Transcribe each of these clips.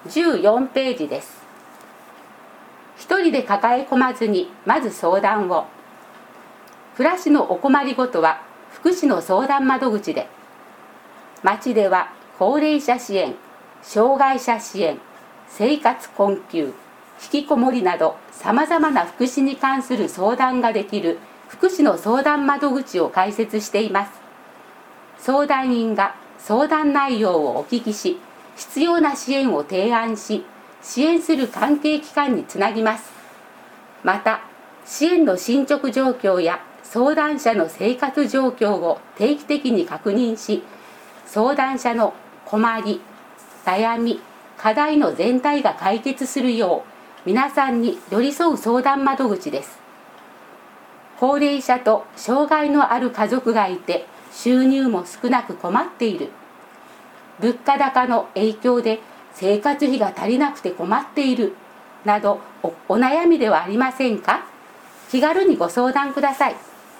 14ページです。一人で抱え込まずにまず相談を。暮らしのお困りごとは福祉の相談窓口で。町では高齢者支援、障害者支援、生活困窮、引きこもりなどさまざまな福祉に関する相談ができる福祉の相談窓口を開設しています。相談員が相談内容をお聞きし、必要な支援を提案し、支援する関係機関につなぎます。また、支援の進捗状況や相談者の生活状況を定期的に確認し、相談者の困り、悩み、課題の全体が解決するよう皆さんに寄り添う相談窓口です。高齢者と障害のある家族がいて収入も少なく困っている。物価高の影響で生活費が足りなくて困っているなど お悩みではありませんか？気軽にご相談ください。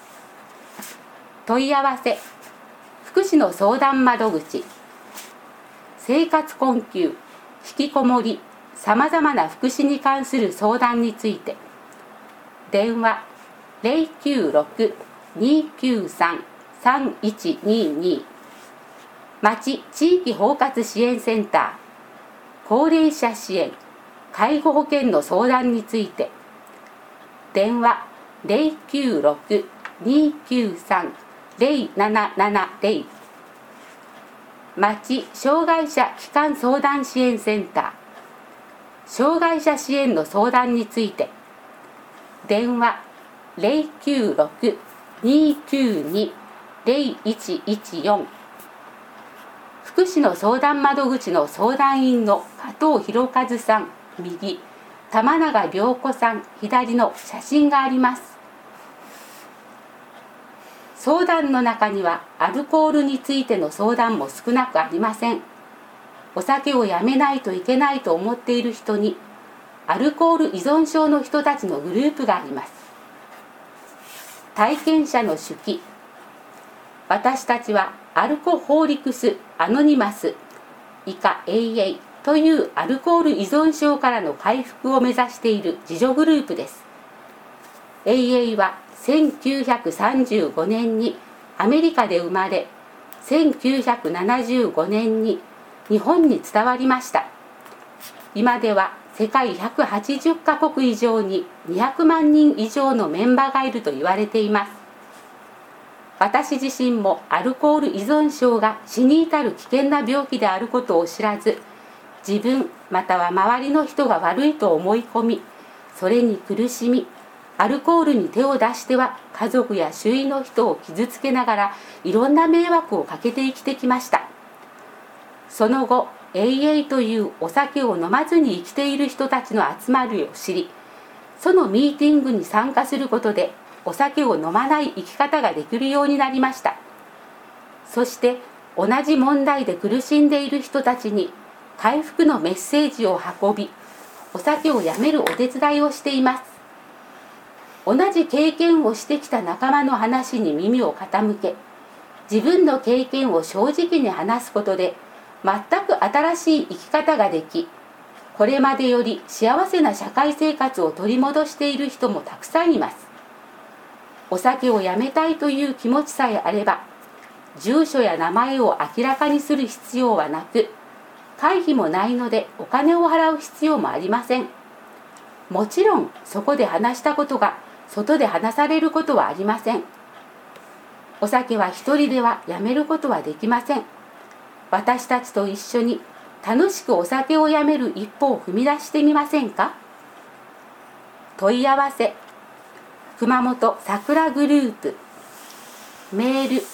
問い合わせ。福祉の相談窓口。生活困窮、引きこもり、さまざまな福祉に関する相談について。電話 096-293-3122 町地域包括支援センター高齢者支援介護保険の相談について。電話 096-293-0770 町障害者基幹相談支援センター障害者支援の相談について。電話 096-292-0114 福祉の相談窓口の相談員の加藤博和さん右、玉永良子さん左の写真があります。相談の中にはアルコールについての相談も少なくありません。お酒をやめないといけないと思っている人にアルコール依存症の人たちのグループがあります。体験者の手記。私たちはアルコホーリクス・アノニマス以下 AA というアルコール依存症からの回復を目指している自助グループです。AA は1935年にアメリカで生まれ、1975年に日本に伝わりました。今では世界180カ国以上に200万人以上のメンバーがいると言われています。私自身もアルコール依存症が死に至る危険な病気であることを知らず、自分または周りの人が悪いと思い込み、それに苦しみ、アルコールに手を出しては家族や周囲の人を傷つけながらいろんな迷惑をかけて生きてきました。その後、AA というお酒を飲まずに生きている人たちの集まりを知り、そのミーティングに参加することでお酒を飲まない生き方ができるようになりました。そして同じ問題で苦しんでいる人たちに回復のメッセージを運び、お酒をやめるお手伝いをしています。同じ経験をしてきた仲間の話に耳を傾け、自分の経験を正直に話すことで全く新しい生き方ができ、これまでより幸せな社会生活を取り戻している人もたくさんいます。お酒をやめたいという気持ちさえあれば、住所や名前を明らかにする必要はなく、会費もないのでお金を払う必要もありません。もちろんそこで話したことが外で話されることはありません。お酒は一人ではやめることはできません。私たちと一緒に楽しくお酒をやめる一歩を踏み出してみませんか？問い合わせ。熊本桜グループ。メール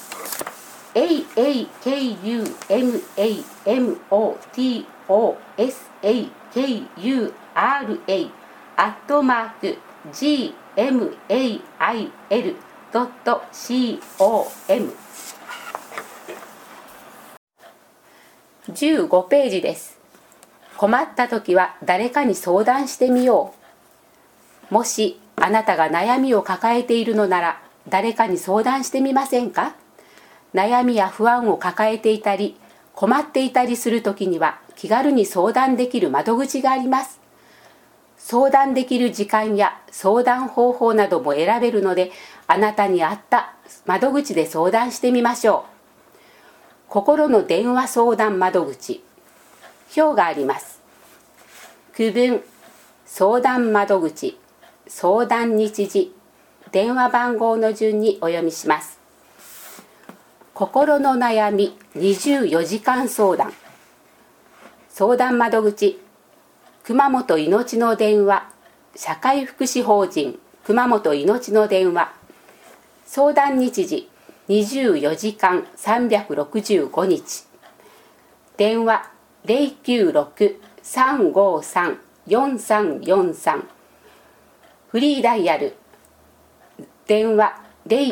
aakumotosakura@gmail.com。 15ページです。困った時は誰かに相談してみよう。もしあなたが悩みを抱えているのなら誰かに相談してみませんか？悩みや不安を抱えていたり、 困っていたりするときには気軽に相談できる窓口があります。相談できる時間や相談方法なども選べるので、あなたに合った窓口で相談してみましょう。心の電話相談窓口、表があります。区分、相談窓口、相談日時、電話番号の順にお読みします。心の悩み24時間相談、相談窓口、熊本いのちの電話社会福祉法人熊本いのちの電話、相談日時24時間365日、電話 096-353-4343、フリーダイヤル電話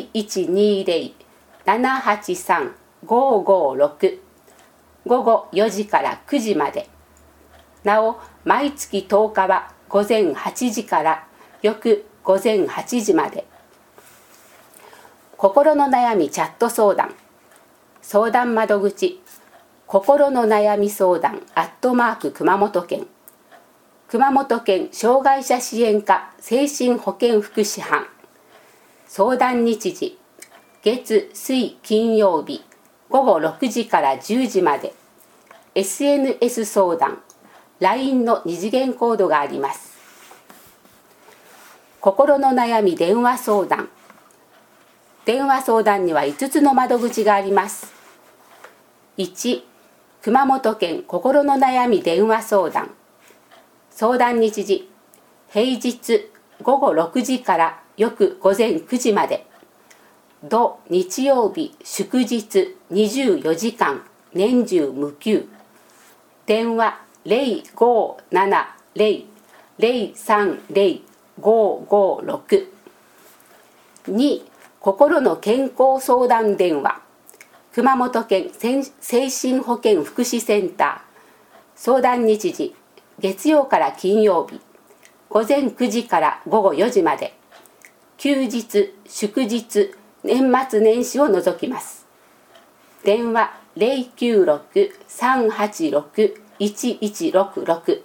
0120-783-556、午後4時から9時まで。なお、毎月10日は午前8時から翌午前8時まで。心の悩みチャット相談、相談窓口、心の悩み相談@熊本県、熊本県障害者支援課精神保健福祉班、相談日時月水金曜日午後6時から10時まで。 SNS 相談、 LINE の二次元コードがあります。心の悩み電話相談、電話相談には5つの窓口があります。1、熊本県心の悩み電話相談、相談日時平日午後6時から翌午前9時まで。土日曜日祝日24時間年中無休。電話 0570-030-556。 2、心の健康相談電話、熊本県精神保健福祉センター、相談日時月曜から金曜日午前9時から午後4時まで。休日祝日年末年始を除きます。電話 096-386-1166。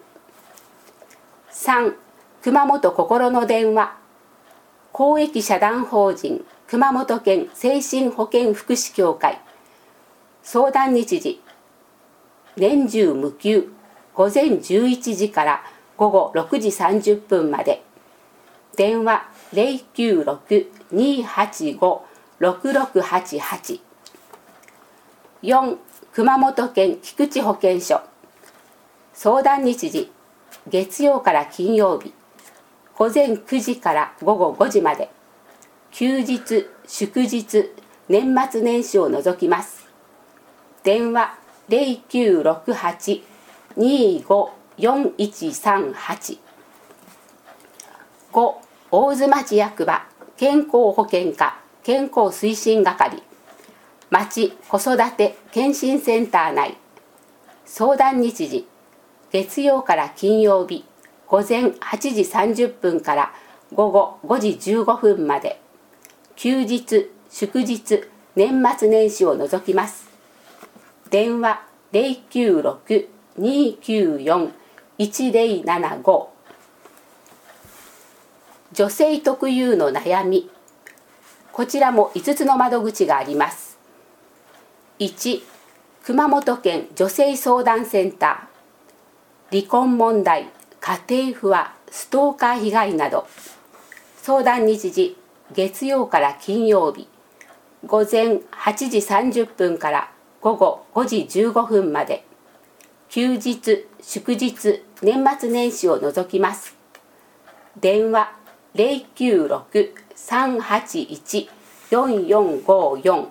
3、熊本心の電話、公益社団法人熊本県精神保健福祉協会、相談日時年中無休午前11時から午後6時30分まで。電話 096-285-6688。 4、熊本県菊池保健所、相談日時月曜から金曜日午前9時から午後5時まで。休日祝日年末年始を除きます。電話 0968-254138。 5、大津町役場健康保険課健康推進係、町子育て健診センター内、相談日時月曜から金曜日午前8時30分から午後5時15分まで。休日祝日年末年始を除きます。電話 096-294-1075。 女性特有の悩み、こちらも5つの窓口があります。1、熊本県女性相談センター、離婚問題、家庭不和、ストーカー被害など。相談日時月曜から金曜日午前8時30分から午後5時15分まで。休日祝日年末年始を除きます。電話 096-381-4454。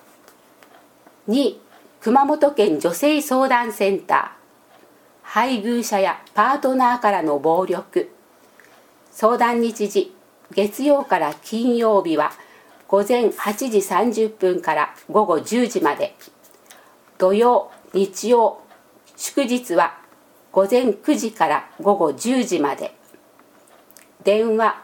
2、熊本県女性相談センター、配偶者やパートナーからの暴力。相談日時月曜から金曜日は午前8時30分から午後10時まで。土曜日曜祝日は午前9時から午後10時まで。電話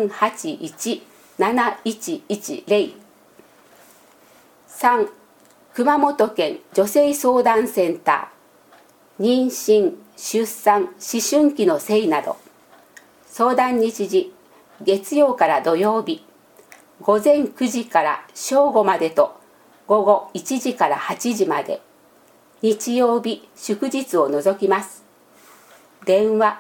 096-381-7110。3、 熊本県女性相談センター、妊娠・出産・思春期の性など。相談日時、月曜から土曜日、午前9時から正午までと午後1時から8時まで。日曜日・祝日を除きます。電話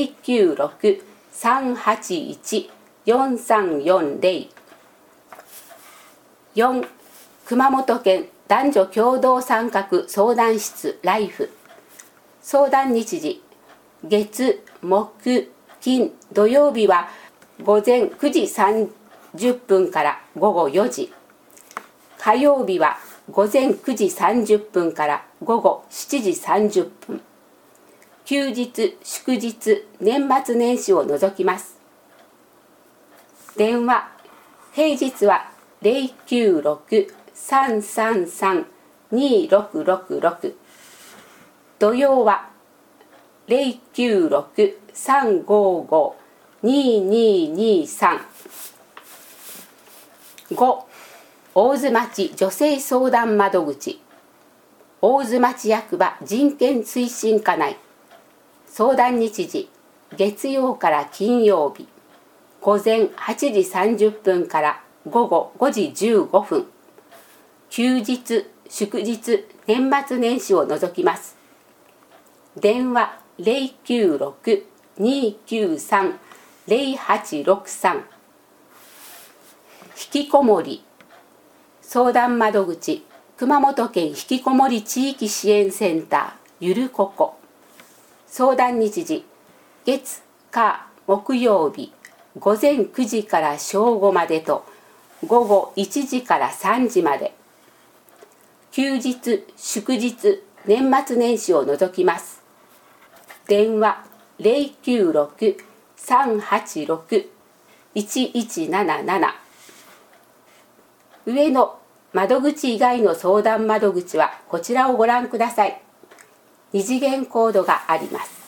096-381-4340。4、熊本県男女共同参画相談室ライフ。相談日時、月・木・金・土曜日は午前9時30分から午後4時。火曜日は午前9時30分から午後7時30分。休日・祝日・年末年始を除きます。電話、平日は096-333-2666。土曜は096-355-2223。5、大津町女性相談窓口。大津町役場人権推進課内。相談日時、月曜から金曜日、午前8時30分から午後5時15分。休日・祝日・年末年始を除きます。電話096-293-0863。ひきこもり。相談窓口、熊本県ひきこもり地域支援センターゆるここ。相談日時、月・火・木曜日、午前9時から正午までと午後1時から3時まで。休日・祝日・年末年始を除きます。電話096-386-1177。上の窓口以外の相談窓口はこちらをご覧ください。二次元コードがあります。